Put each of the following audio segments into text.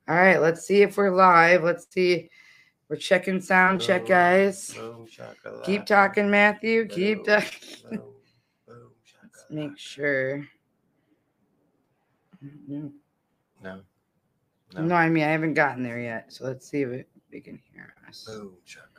All right, let's see if we're live. Let's see. We're checking sound check, guys. Boom, Keep shakalaka. talking, Matthew. Keep Boom, talking. boom, boom, Let's make shakalaka. sure. No, No, I mean, I haven't gotten there yet. So let's see if we can hear us. Boom, shaka.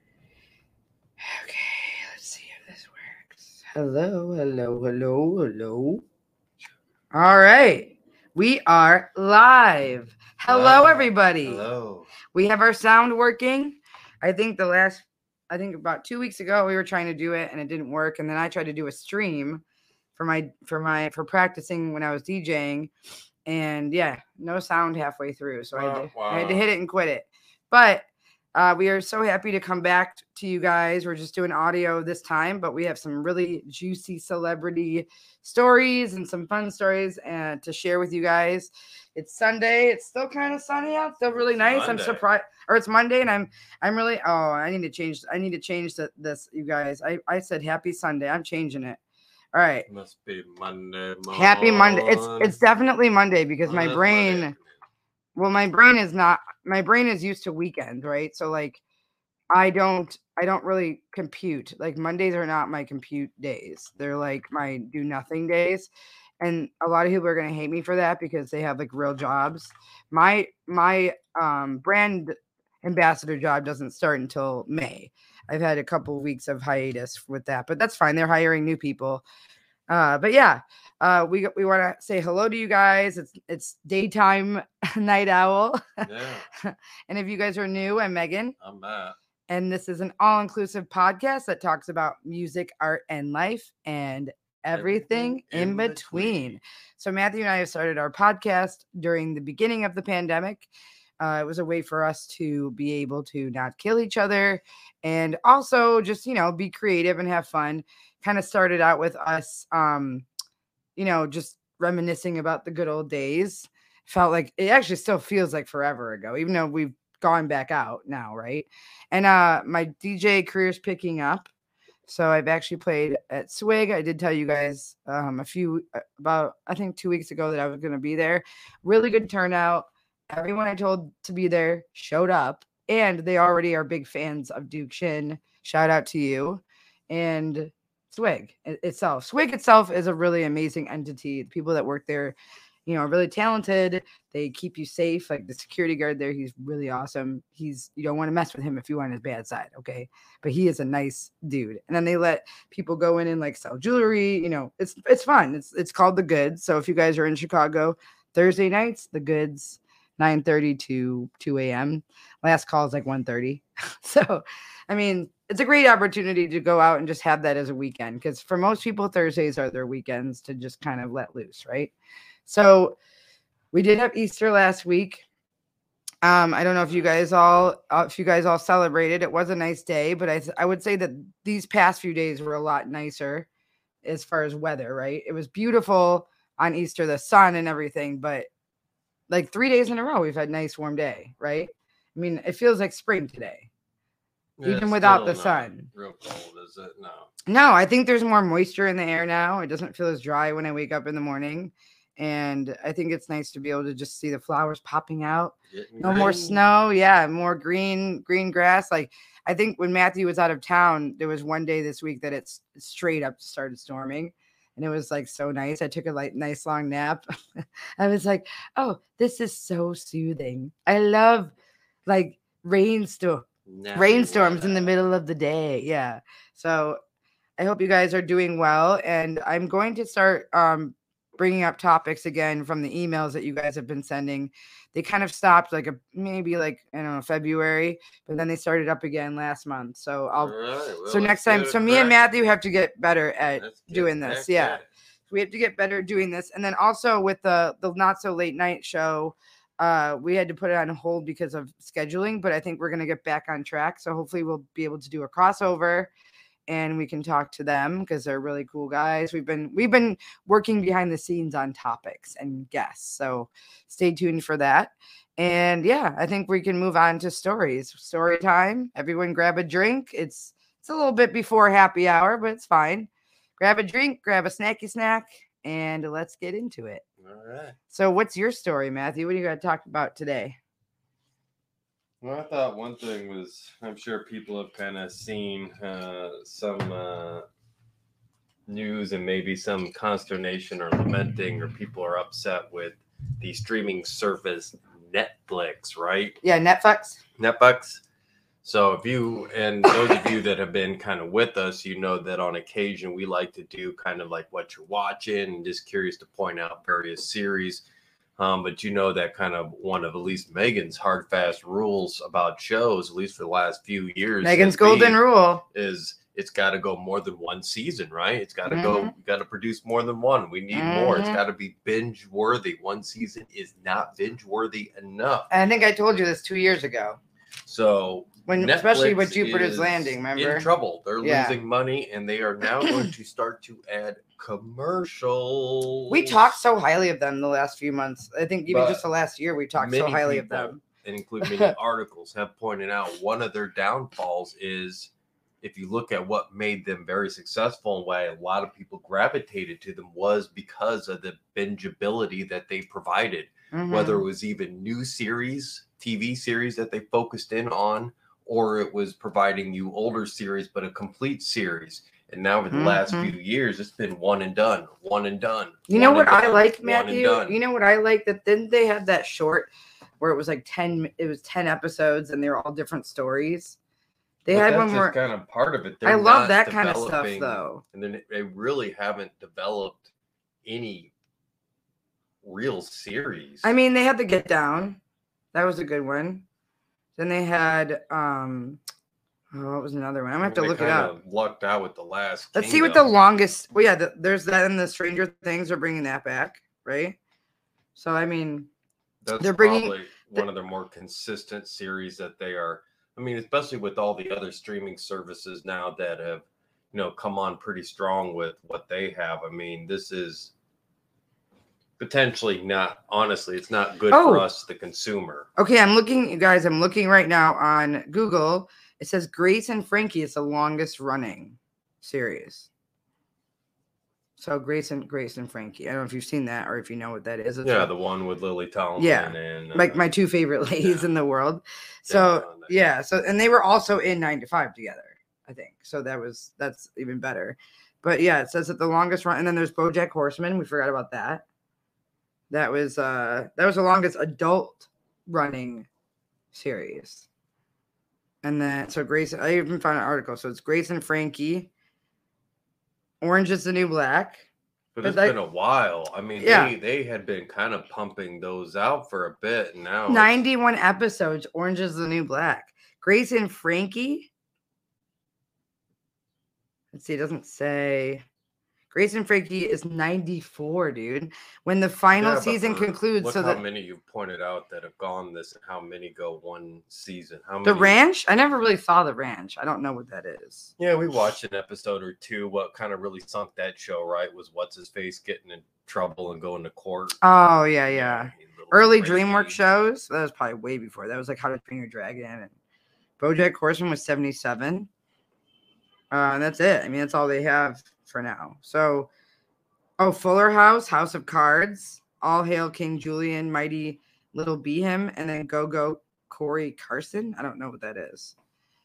Okay, let's see if this works. Hello, hello, hello, hello. All right. We are live. Hello, everybody. Hello. We have our sound working. I think about 2 weeks ago we were trying to do it and it didn't work. And then I tried to do a stream for practicing when I was DJing. And yeah, no sound halfway through. So I had to hit it and quit it. But we are so happy to come back to you guys. We're just doing audio this time, but we have some really juicy celebrity stories and some fun stories to share with you guys. It's Sunday. It's still kind of sunny out. Still really nice. Monday. I'm surprised. Or it's Monday, and I'm really. Oh, I need to change this, you guys. I said happy Sunday. I'm changing it. All right. Must be Monday morning. Happy Monday. It's definitely Monday because my That's brain. Monday. Well, my brain is not. My brain is used to weekend, right? So like, I don't really compute. Like Mondays are not my compute days. They're like my do nothing days. And a lot of people are gonna hate me for that because they have like real jobs. My brand ambassador job doesn't start until May. I've had a couple of weeks of hiatus with that, but that's fine. They're hiring new people. But yeah, we want to say hello to you guys. It's daytime night owl. Yeah. And if you guys are new, I'm Megan. I'm Matt. And this is an all-inclusive podcast that talks about music, art, and life, and everything in between. So Matthew and I have started our podcast during the beginning of the pandemic. It was a way for us to be able to not kill each other and also just, be creative and have fun. Kind of started out with us, just reminiscing about the good old days. Felt like it actually still feels like forever ago, even though we've gone back out now, right? And my DJ career's picking up. So I've actually played at Swig. I did tell you guys about I think 2 weeks ago that I was going to be there. Really good turnout. Everyone I told to be there showed up, and they already are big fans of Duke Shin. Shout out to you. And Swig itself. Swig itself is a really amazing entity. The people that work there, are really talented. They keep you safe. Like the security guard there, he's really awesome. You don't want to mess with him if you want his bad side, okay? But he is a nice dude. And then they let people go in and like sell jewelry. It's fun. It's called The Goods. So if you guys are in Chicago, Thursday nights, The Goods, 9:30 to 2 a.m. Last call is like 1:30. So, I mean, it's a great opportunity to go out and just have that as a weekend because for most people, Thursdays are their weekends to just kind of let loose, right? So we did have Easter last week. I don't know if you guys all celebrated. It was a nice day, but I would say that these past few days were a lot nicer as far as weather, right? It was beautiful on Easter, the sun and everything, but like 3 days in a row, we've had nice warm day, right? I mean, it feels like spring today, even without the sun. Real cold, is it? No. No, I think there's more moisture in the air now. It doesn't feel as dry when I wake up in the morning. And I think it's nice to be able to just see the flowers popping out. No more snow. Yeah, more green grass. Like I think when Matthew was out of town, there was one day this week that it's straight up started storming. And it was like so nice. I took a nice long nap. I was like, oh, this is so soothing. I love like rainstorms in the middle of the day. Yeah. So I hope you guys are doing well. And I'm going to start bringing up topics again from the emails that you guys have been sending. They kind of stopped maybe I don't know, February, but then they started up again last month. So next time, so me and Matthew have to get better at doing this. Yeah. We have to get better at doing this. And then also with the Not So Late Night show, we had to put it on hold because of scheduling, but I think we're going to get back on track. So hopefully we'll be able to do a crossover and we can talk to them because they're really cool guys. We've been working behind the scenes on topics and guests. So stay tuned for that. And yeah, I think we can move on to stories. Story time. Everyone grab a drink. It's a little bit before happy hour, but it's fine. Grab a drink, grab a snacky snack, and let's get into it. All right. So, what's your story, Matthew? What do you got to talk about today? Well, I thought one thing was, I'm sure people have kind of seen some news and maybe some consternation or lamenting, or people are upset with the streaming service Netflix, right? Yeah, Netflix. Netflix. So if you, and those of you that have been kind of with us, you know that on occasion we like to do kind of like what you're watching and just curious to point out various series. But you know that kind of one of at least Megan's hard, fast rules about shows, at least for the last few years. Megan's golden rule is it's got to go more than one season, right? It's got to go, got to produce more than one. We need more. It's got to be binge worthy. One season is not binge worthy enough. And I think I told you this 2 years ago. So when, especially with Jupiter's Landing, remember? In trouble. They're losing money, and they are now going to start to add commercials. We talked so highly of them the last few months. I think even just the last year, we talked so highly of them. And including many articles have pointed out one of their downfalls is, if you look at what made them very successful and why a lot of people gravitated to them, was because of the bingeability that they provided. Whether it was even new series, TV series that they focused in on, or it was providing you older series, but a complete series. And now for the last few years, it's been one and done. You know what I like, Matthew? You know what I like? That didn't they have that short where it was like 10 episodes and they were all different stories? They had one more kind of part of it. I love that kind of stuff though. And then they really haven't developed any real series. I mean, they had The Get Down. That was a good one. Then they had what was another one? I'm gonna have to look it up. Lucked out with The Last Let's see what the longest. Well, yeah, there's that, and the Stranger Things are bringing that back, right? So I mean, they're bringing one of their more consistent series that they are. I mean, especially with all the other streaming services now that have, come on pretty strong with what they have. I mean, this is potentially not, honestly, it's not good for us, the consumer. Okay, I'm looking right now on Google. It says Grace and Frankie is the longest running series. So Grace and Frankie. I don't know if you've seen that or if you know what that is. It's the one with Lily Tomlin. Yeah, and like my two favorite ladies in the world. So and they were also in 9 to 5 together, I think. So that's even better. But yeah, it says that the longest run, and then there's BoJack Horseman. We forgot about that. That was the longest adult running series. And then so Grace, I even found an article. So it's Grace and Frankie. Orange is the New Black. But it's been a while. I mean, they had been kind of pumping those out for a bit. And now 91 episodes, Orange is the New Black. Grace and Frankie. Let's see, it doesn't say. Grace and Frankie is 94, dude. When the final season concludes. Look how many you've pointed out that have gone this and how many go one season. How many? The Ranch? I never really saw The Ranch. I don't know what that is. Yeah, we watched an episode or two. What kind of really sunk that show, right, was What's-His-Face getting in trouble and going to court. Oh, yeah. Early DreamWorks shows. That was probably way before. That was like How to Train Your Dragon. And BoJack Horseman was 77. And that's it. I mean, that's all they have for now. So, Fuller House, House of Cards, All Hail King Julian, Mighty Little Behem, and then Go Corey Carson. I don't know what that is.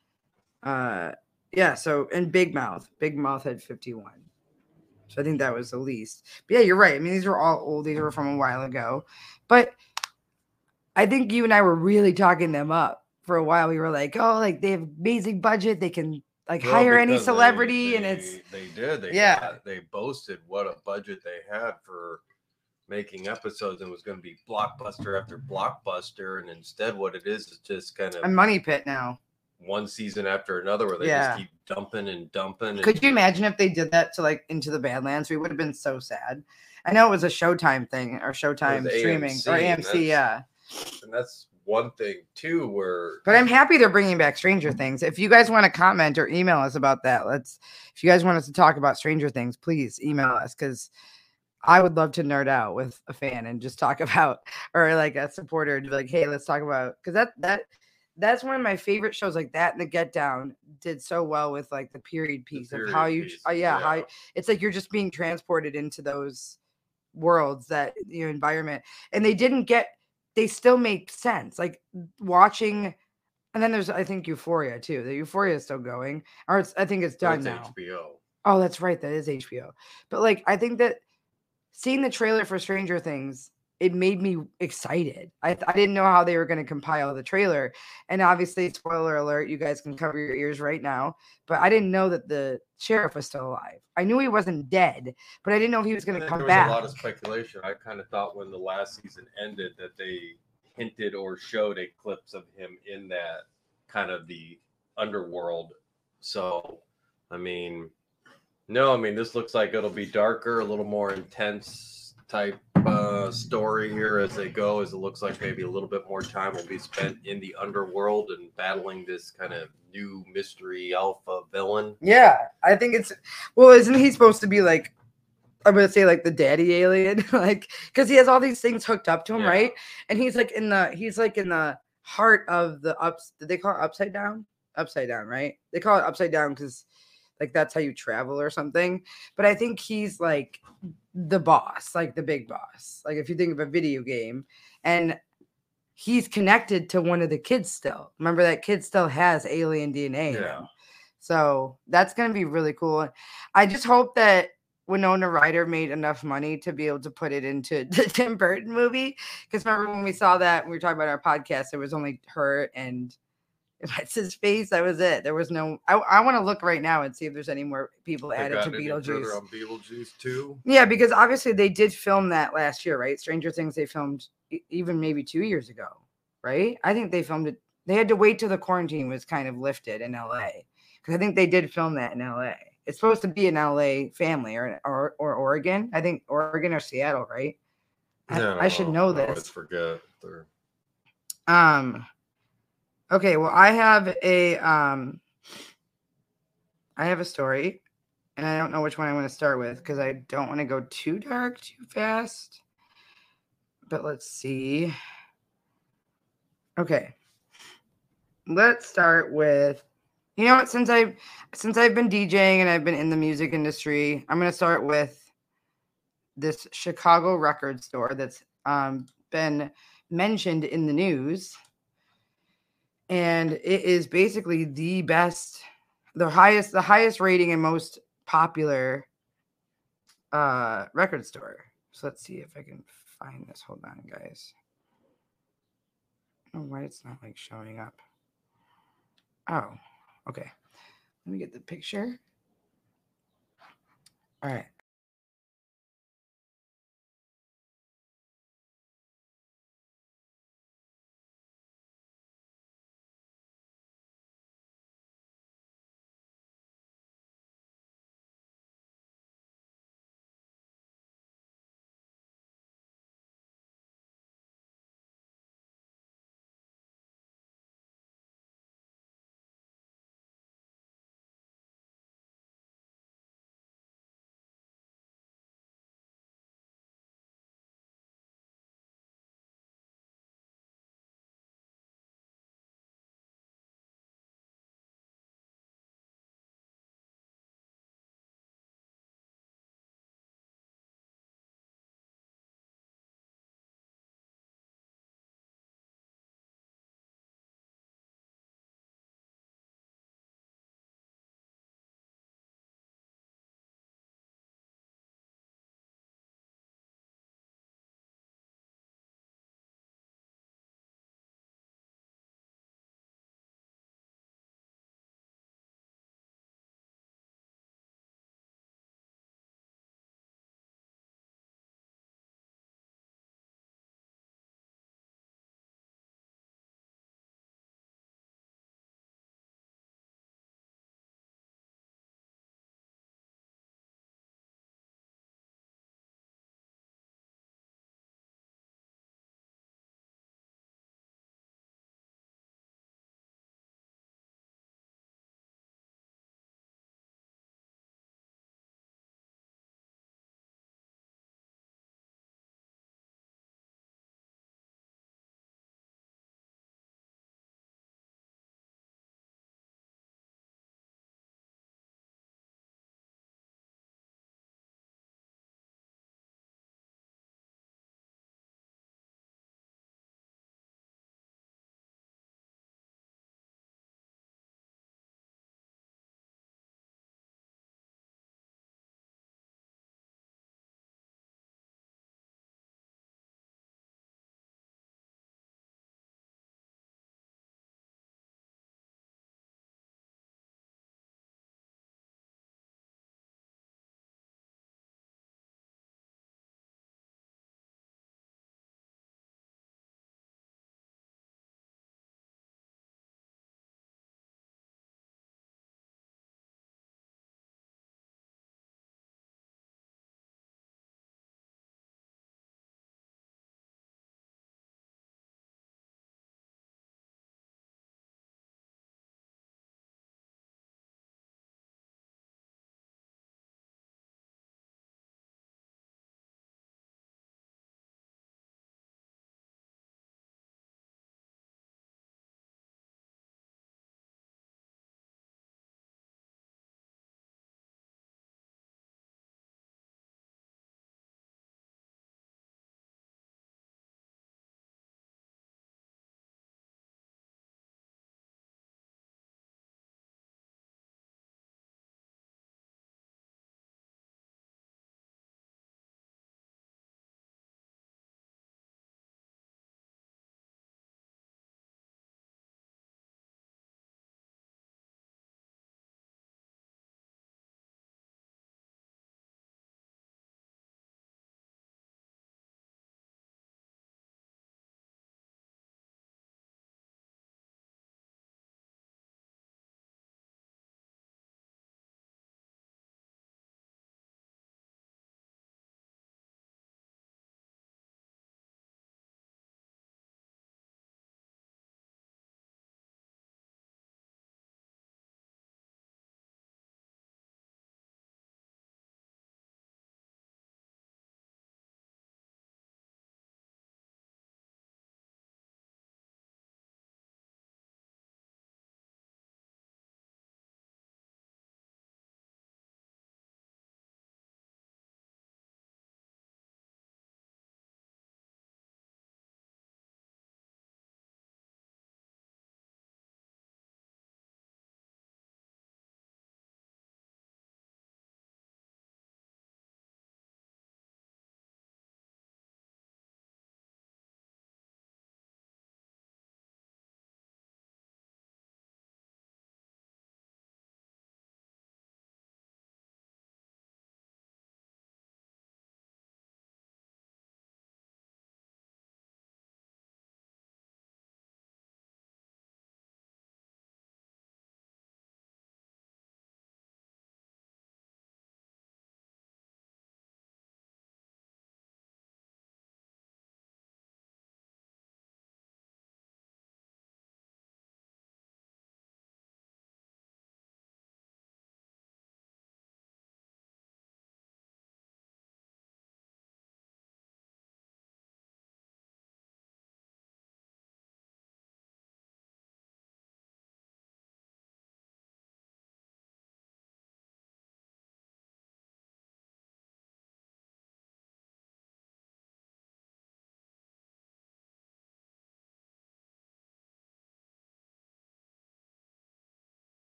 So, and Big Mouth. Big Mouth had 51. So I think that was the least. But yeah, you're right. I mean, these were all old. These were from a while ago. But I think you and I were really talking them up for a while. We were like, they have amazing budget. They can hire any celebrity, and they did. They boasted what a budget they had for making episodes, and it was going to be blockbuster after blockbuster, and instead what it is just kind of a money pit now. One season after another where they just keep dumping. Could you imagine if they did that to Into the Badlands? We would have been so sad. I know it was a Showtime thing or Showtime streaming or AMC, And that's one thing too but I'm happy they're bringing back Stranger Things. If you guys want to comment or email us about that, if you guys want us to talk about Stranger Things, please email us, because I would love to nerd out with a fan and just talk about, or like a supporter to be like, hey, let's talk about, because that's one of my favorite shows. Like that and The Get Down did so well with like the period piece of how you how it's like you're just being transported into those worlds, that environment, and they still make sense. Like watching, and then there's I think Euphoria too. The Euphoria is still going, or I think it's done That's now. HBO. Oh, that's right, that is HBO. But like I think that seeing the trailer for Stranger Things, it made me excited. I didn't know how they were going to compile the trailer. And obviously, spoiler alert, you guys can cover your ears right now. But I didn't know that the sheriff was still alive. I knew he wasn't dead, but I didn't know if he was going to come back. There was a lot of speculation. I kind of thought when the last season ended that they hinted or showed a clips of him in that kind of the underworld. So, I mean, no, I mean, this looks like it'll be darker, a little more intense type story here as they go, as it looks like maybe a little bit more time will be spent in the underworld and battling this kind of new mystery alpha villain. Yeah, I think isn't he supposed to be like, I'm gonna say like the daddy alien, like because he has all these things hooked up to him, right? And he's like in the heart of the did they call it upside down? Upside down, right? They call it upside down because like that's how you travel or something. But I think he's like the boss, like the big boss. Like if you think of a video game, and he's connected to one of the kids still. Remember that kid still has alien DNA in him. So that's gonna be really cool. I just hope that Winona Ryder made enough money to be able to put it into the Tim Burton movie. Because remember when we saw that, when we were talking about our podcast, it was only her and what's his face. That was it. There was no. I want to look right now and see if there's any more people added to Beetlejuice. On Beetlejuice too. Yeah, because obviously they did film that last year, right? Stranger Things they filmed even maybe 2 years ago, right? I think they filmed it. They had to wait till the quarantine was kind of lifted in LA, because I think they did film that in LA. It's supposed to be an LA family or Oregon. I think Oregon or Seattle, right? I should know this. I always forget. Okay, well, I have a story, and I don't know which one I want to start with because I don't want to go too dark too fast. But let's see. Okay, let's start with, you know what? Since I've been DJing and I've been in the music industry, I'm gonna start with this Chicago record store that's been mentioned in the news. And it is basically the best, the highest rating and most popular record store. So let's see if I can find this. Hold on, guys. Oh, why it's not like showing up. Oh, okay. Let me get the picture. All right.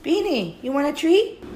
Beanie, you want a treat?